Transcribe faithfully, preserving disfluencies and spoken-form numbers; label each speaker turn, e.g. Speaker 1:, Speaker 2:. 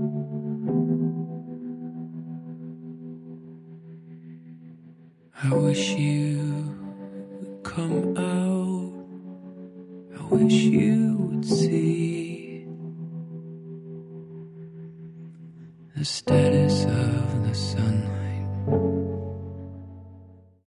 Speaker 1: I wish you would come out. I wish you would see the status of the sun.